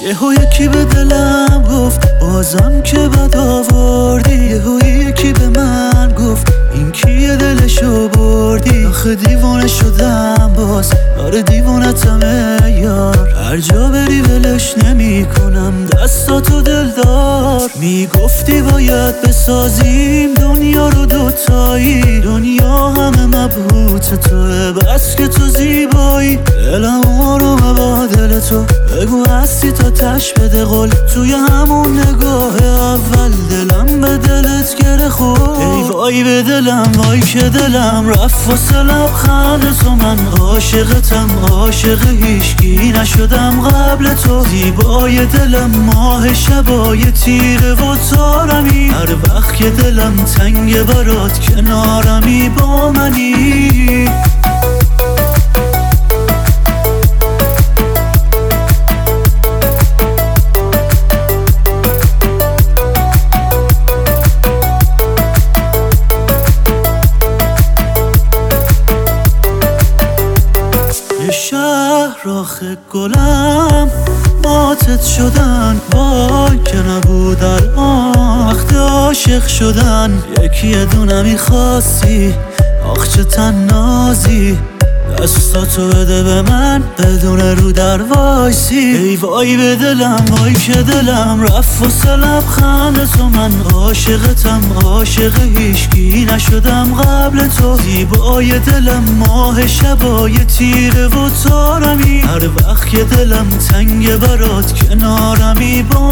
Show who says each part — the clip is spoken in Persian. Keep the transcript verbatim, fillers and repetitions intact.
Speaker 1: یهو یکی به دلم گفت بازم که بد آوردی. یهو یکی به من گفت این کیه دلشو بردی. آخه دیوانه شدم باز، آره دیوانتمه یار. هر جا بری ولش نمی کنم دستاتو دلدار. میگفتی باید بسازیم دنیا رو دوتایی، دنیا همه مبهوت توه بس که تو زیبایی. دلم آرومه با دل تو، بگو هستی تا تش بده قول. توی همون نگاه اول دلم به دلت گره خورد. ای وای به دلم، وای که دلم رفت واسه لبخند تو. من عاشقتم، عاشق هیچکی نشدم قبل تو. زیبای دلم، ماه شبای تیره و تارمی. هر وقت که دلم تنگ برات کنارمی با منی. شهر آخه گلم ماتت شدن، وای که نبود الان وقت عاشق شدن. یکی دونه میخواستی، آخ چه تنازی. دستاتو بده به من بدون رو در وایسی. ای وای به دلم، وای که دلم رفت واسه لبخند تو. من عاشقتم، عاشق هیچکی نشدم قبل تو. زیبای دلم، ماه شبای تیره و تارمی. هر وقت که دلم تنگ برات کنارمی با